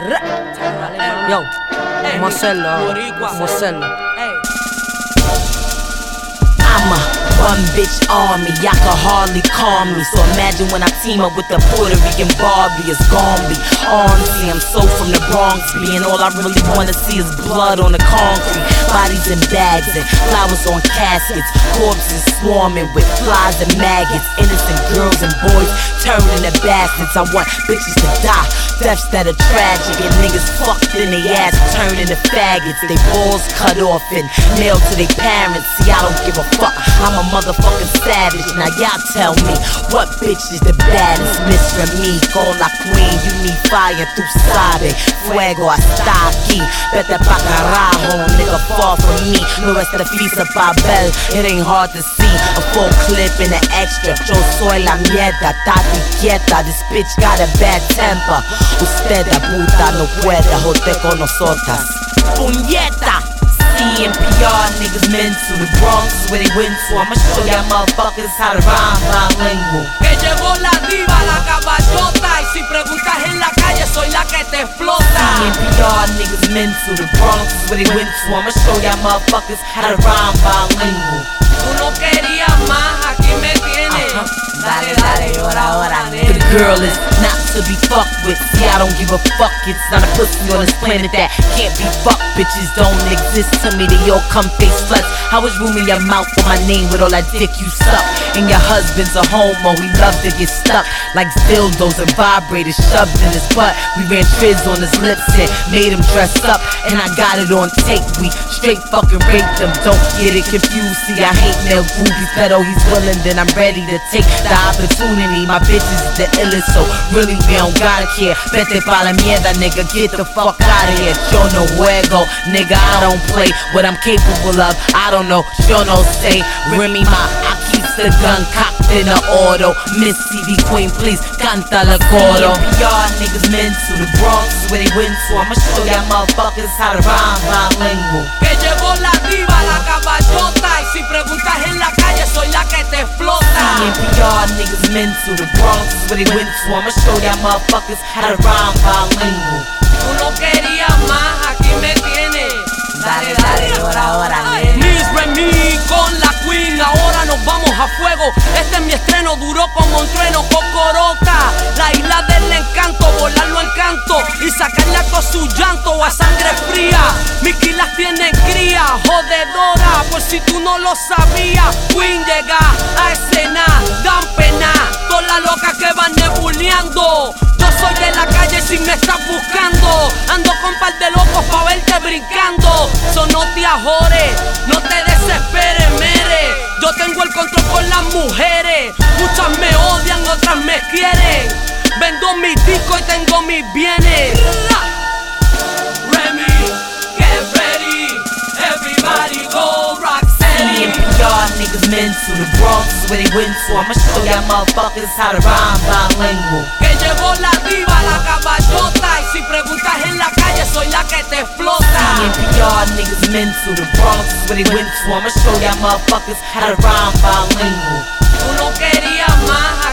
Yo, vamos a hacerlo, vamos a hacerlo. I'm a one bitch army, y'all can hardly calm me. So imagine when I team up with the Puerto Rican Barbie, it's gon' be honestly, I'm so from the Bronx, and all I really wanna see is blood on the concrete. Bodies in bags and flowers on caskets, corpses swarming with flies and maggots. Innocent girls and boys turning to bastards. I want bitches to die, deaths that are tragic, and niggas fucked in their ass turning to faggots. They balls cut off and nailed to their parents. See, I don't give a fuck, I'm a motherfucking savage. Now y'all tell me, what bitch is the baddest? Miss Ramico, la queen, you need fire, tú sabes. Fuego hasta aquí, vete pa' carajo, nigga, far from me. No rest of the feast of Babel, it ain't hard to see. A full clip and an extra, yo soy la mierda, tati quieta. This bitch got a bad temper. Usted la puta no puede joder con nosotras. Puñeta! CNPR niggas mental, the Bronx is where they went to. I'ma show y'all motherfuckers how to rhyme bilingual. Que llegó la diva, la caballota, y si preguntas en la calle soy la que te explota. CNPR niggas mental, the Bronx is where they went to. I'ma show y'all motherfuckers how to rhyme bilingual. Tú no querías más, aquí me tienes. Dale, dale, ahora, nene. The girl is not to be fucked with. See, I don't give a fuck. It's not a pussy on this planet that can't be fucked. Bitches don't exist to me, they all come face sluts. I was room in your mouth for my name with all that dick you suck. And your husband's a homo, he loves to get stuck like dildos and vibrators shoved in his butt. We ran triz on his lips and made him dress up, and I got it on tape. We straight fucking raped him, don't get it confused. See, I hate male groupies, pero he's willing, then I'm ready to take the opportunity. My bitches is the illest, so really we don't gotta care. Vete pa' la mierda, nigga, get the fuck out of here. Yo no juego, nigga, I don't play what I'm capable of. I don't know, yo no say. Remy Ma, I keeps the gun cocked in the auto. Miss CV Queen, please canta la coro. CNPR niggas mental, the Bronx is where they went to. I'ma show y'all motherfuckers how to rhyme bilingual. Que llegó la diva, la caballota, y si preguntas en la calle soy la que te explota. CNPR niggas mental, the Bronx is where they went to. I'ma show y'all motherfuckers how to rhyme bilingual. Tú no querías más, aquí me tienes. Dale, dale, ahora, nene. Miss Remy con la Queen, ahora nos vamos a fuego. Este es mi estreno, duró como un trueno. Cocoroca, la isla del encanto, volarlo en canto y sacarle a todo su llanto o a sangre fría. Mickey las tiene cría, jodedora, por si tú no lo sabías. Queen llega a escena, dan pena, todas las locas que van nebuleando. Yo soy de la calle si me estás buscando. Ando con par de locos pa' verte brincando. So no te ajores, no te desesperes, mere. Yo tengo el control con las mujeres. Muchas me odian, otras me quieren. Vendo mis discos y tengo mis bienes. Remy, get ready. Everybody go Roxanne. CNPR niggas mental, the Bronx is where they went to. I'ma show y'all motherfuckers how to rhyme bilingual. Que llegó la diva, la caballota, y si preguntas en la calle soy la que te explota. CNPR niggas mental, the Bronx is where they went to. I'ma show y'all motherfuckers how to rhyme bilingual. Tú no querías más,